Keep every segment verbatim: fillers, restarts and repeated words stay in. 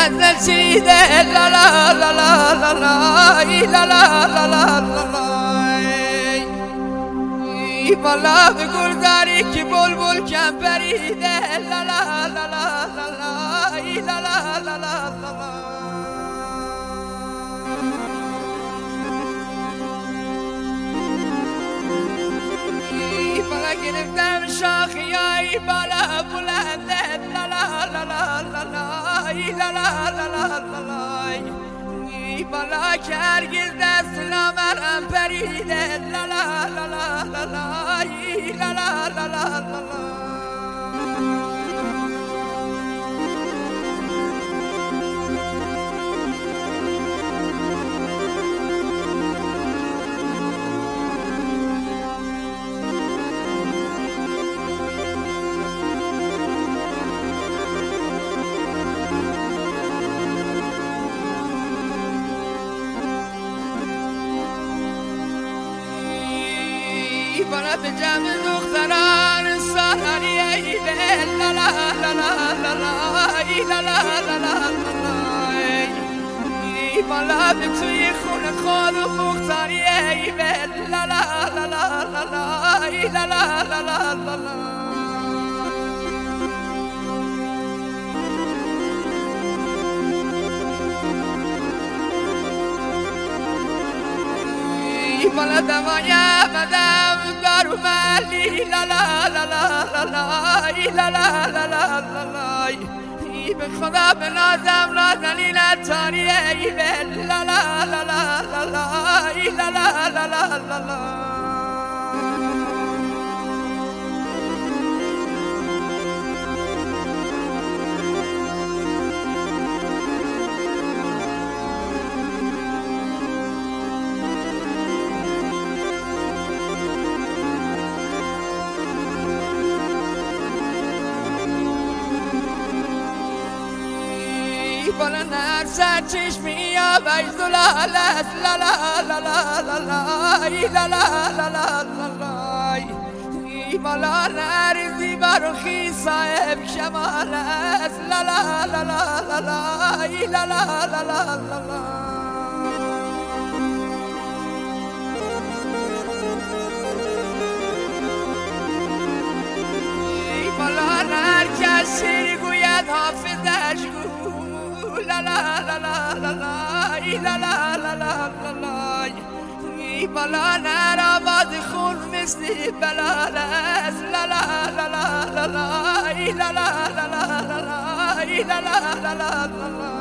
از چیده لا لا لا لا لا لا لا لا لا لا ای بالا به گل داری که بلبل کم پریده لا لا لا لا لا لا لا لا لا لا بالا گرفتم شاخی های بالا بلنده لا لا لا لا لا لا لا لا لا لا لا بالا که هرگز دست نامرم پریده لا لا لا لا لا لا لا لا لا لا بالا به جمع دختران سهری ایده لا لا لا لا لا لا لا لا لا لا بالا به توی خون خود و مختاری ایده لا لا لا لا لا لا لا لا لا لا بالا دمایا مدام دارو مالی لا لا لا لا لا لا لا لا لا لا لا ای به خدا به نازم نازنین تاری ای لا لا لا لا لا لا لا لا لا لا بالا نرسد چشمی آبای زلال است لا لا لا لا لا لا لا لا لا لا ای بالا نرزی برخی صاحب شمال است لا لا لا لا لا لا لا لا لا لا ای بالا نرکس شیر گوید حافظش گو لا لا لا لا لا لا لا لا لا لا ای بالا نر آواز خون مثل بلال است لا لا لا لا لا لا لا لا لا لا لا لا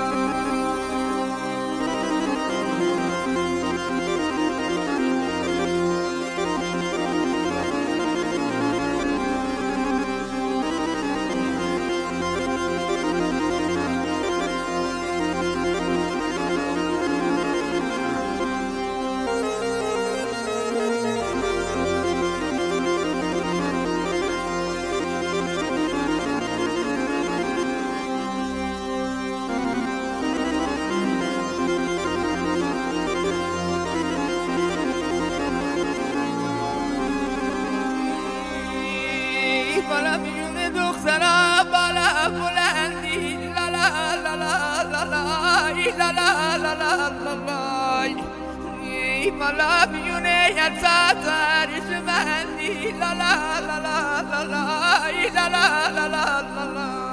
بالا میون دخترا بالا بلندی لا لا لا لا لا لا لا لا لا لا ای بالا میون یتا تاریخ مندی لا لا لا لا لا لا لا لا لا لا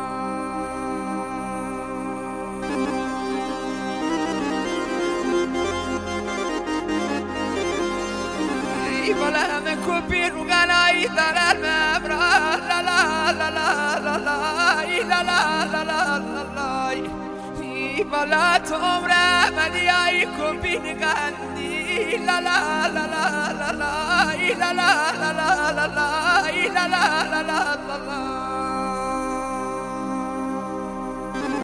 بالا همه کپی رو گنایی دارن مبرا لا لا لا لا لا لا لا لا لا لا ای بالا تو عمر احمدی های کپی نگندی لا لا لا لا لا لا لا لا لا لا